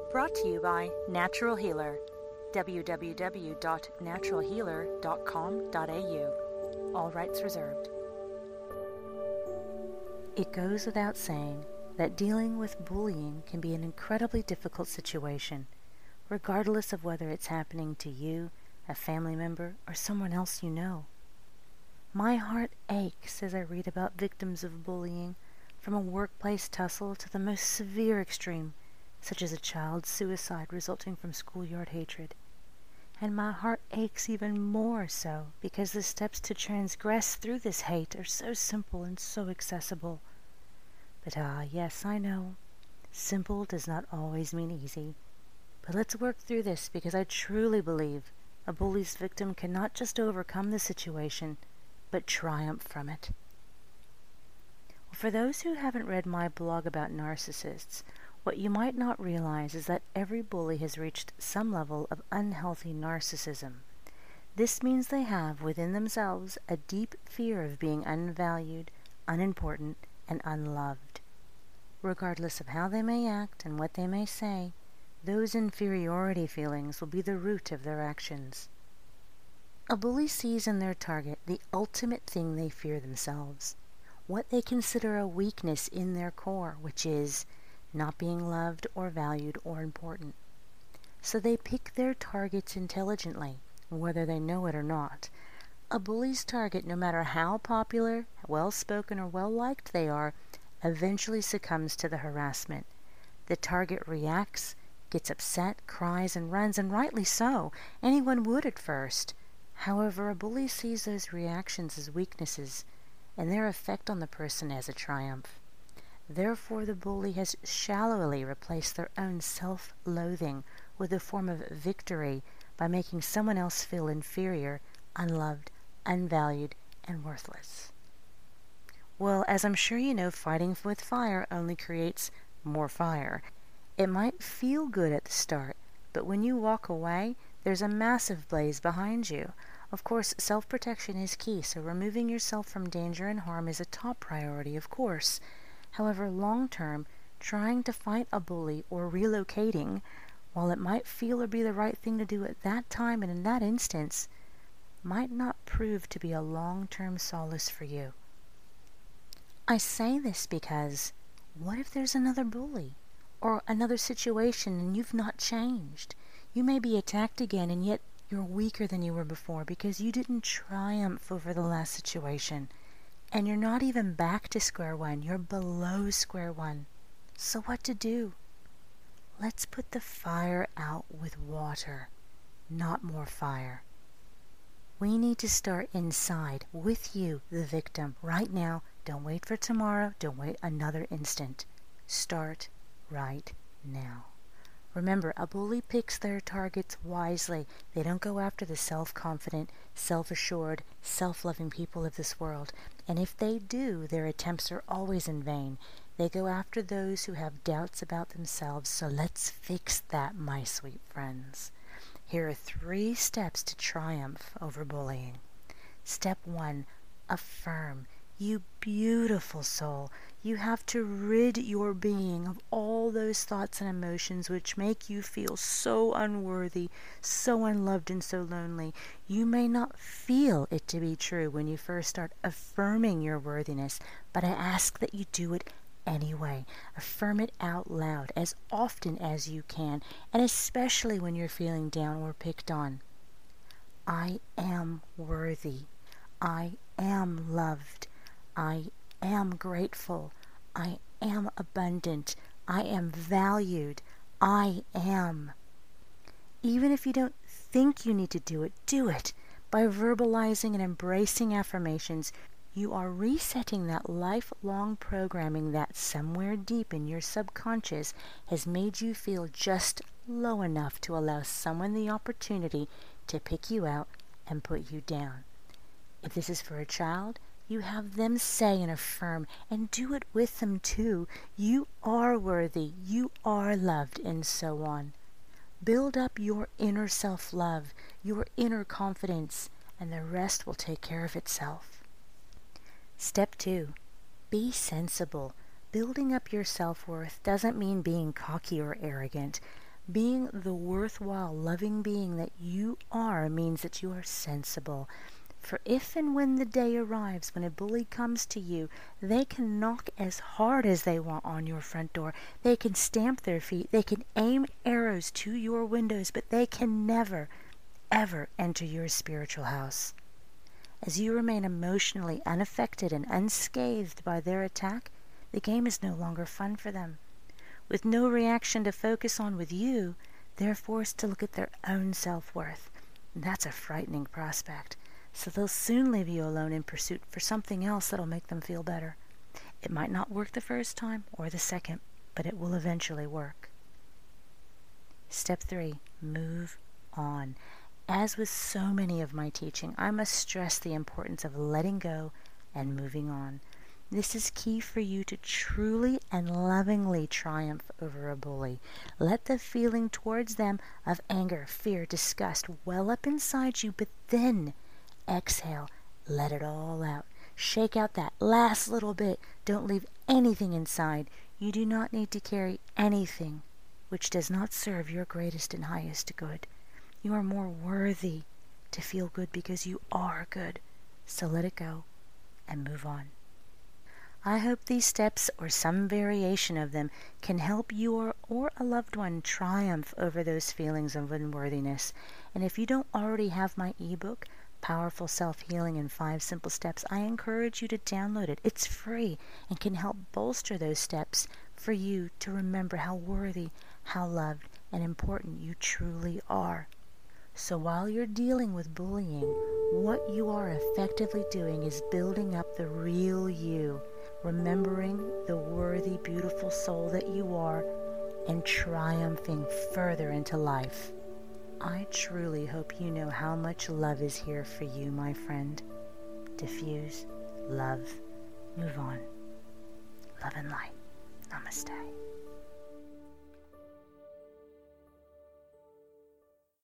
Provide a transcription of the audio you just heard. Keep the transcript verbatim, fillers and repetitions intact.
Brought to you by Natural Healer, w w w dot natural healer dot com dot a u. All rights reserved. It goes without saying that dealing with bullying can be an incredibly difficult situation, regardless of whether it's happening to you, a family member, or someone else you know. My heart aches as I read about victims of bullying, from a workplace tussle to the most severe extreme, such as a child's suicide resulting from schoolyard hatred. And my heart aches even more so because the steps to transgress through this hate are so simple and so accessible. But ah, yes, I know, simple does not always mean easy. But let's work through this because I truly believe a bully's victim can not just overcome the situation, but triumph from it. For those who haven't read my blog about narcissists, what you might not realize is that every bully has reached some level of unhealthy narcissism. This means they have within themselves a deep fear of being unvalued, unimportant, and unloved. Regardless of how they may act and what they may say, those inferiority feelings will be the root of their actions. A bully sees in their target the ultimate thing they fear themselves, what they consider a weakness in their core, which is not being loved or valued or important. So they pick their targets intelligently, whether they know it or not. A bully's target, no matter how popular, well-spoken, or well-liked they are, eventually succumbs to the harassment. The target reacts, gets upset, cries, and runs, and rightly so. Anyone would at first. However, a bully sees those reactions as weaknesses, and their effect on the person as a triumph. Therefore, the bully has shallowly replaced their own self-loathing with a form of victory by making someone else feel inferior, unloved, unvalued, and worthless. Well, as I'm sure you know, fighting with fire only creates more fire. It might feel good at the start, but when you walk away, there's a massive blaze behind you. Of course, self-protection is key, so removing yourself from danger and harm is a top priority, of course. However, long-term, trying to fight a bully or relocating, while it might feel or be the right thing to do at that time and in that instance, might not prove to be a long-term solace for you. I say this because, what if there's another bully, or another situation and you've not changed? You may be attacked again and yet you're weaker than you were before because you didn't triumph over the last situation. And you're not even back to square one, you're below square one. So what to do? Let's put the fire out with water, not more fire. We need to start inside, with you, the victim, right now. Don't wait for tomorrow, don't wait another instant. Start right now. Remember, a bully picks their targets wisely. They don't go after the self-confident, self-assured, self-loving people of this world. And if they do, their attempts are always in vain. They go after those who have doubts about themselves. So let's fix that, my sweet friends. Here are three steps to triumph over bullying. Step one, affirm. You beautiful soul, you have to rid your being of all those thoughts and emotions which make you feel so unworthy, so unloved, and so lonely. You may not feel it to be true when you first start affirming your worthiness, but I ask that you do it anyway. Affirm it out loud as often as you can, and especially when you're feeling down or picked on. I am worthy. I am loved. I am grateful. I am abundant. I am valued. I am. Even if you don't think you need to do it, do it. By verbalizing and embracing affirmations, you are resetting that lifelong programming that somewhere deep in your subconscious has made you feel just low enough to allow someone the opportunity to pick you out and put you down. If this is for a child, you have them say and affirm, and do it with them too. You are worthy, you are loved, and so on. Build up your inner self-love, your inner confidence, and the rest will take care of itself. Step two, be sensible. Building up your self-worth doesn't mean being cocky or arrogant. Being the worthwhile, loving being that you are means that you are sensible. For if and when the day arrives when a bully comes to you, they can knock as hard as they want on your front door. They can stamp their feet. They can aim arrows to your windows, but they can never, ever enter your spiritual house. As you remain emotionally unaffected and unscathed by their attack, the game is no longer fun for them. With no reaction to focus on with you, they're forced to look at their own self-worth. And that's a frightening prospect. So they'll soon leave you alone in pursuit for something else that'll make them feel better. It might not work the first time or the second, but it will eventually work. Step three, move on. As with so many of my teaching, I must stress the importance of letting go and moving on. This is key for you to truly and lovingly triumph over a bully. Let the feeling towards them of anger, fear, disgust well up inside you, but then exhale. Let it all out. Shake out that last little bit. Don't leave anything inside. You do not need to carry anything which does not serve your greatest and highest good. You are more worthy to feel good because you are good. So let it go and move on. I hope these steps, or some variation of them, can help you or, or a loved one triumph over those feelings of unworthiness. And if you don't already have my ebook, Powerful Self-Healing in Five Simple Steps, I encourage you to download it. It's free and can help bolster those steps for you to remember how worthy, how loved, and important you truly are. So while you're dealing with bullying, what you are effectively doing is building up the real you, remembering the worthy, beautiful soul that you are, and triumphing further into life. I truly hope you know how much love is here for you, my friend. Diffuse, love, move on. Love and light. Namaste.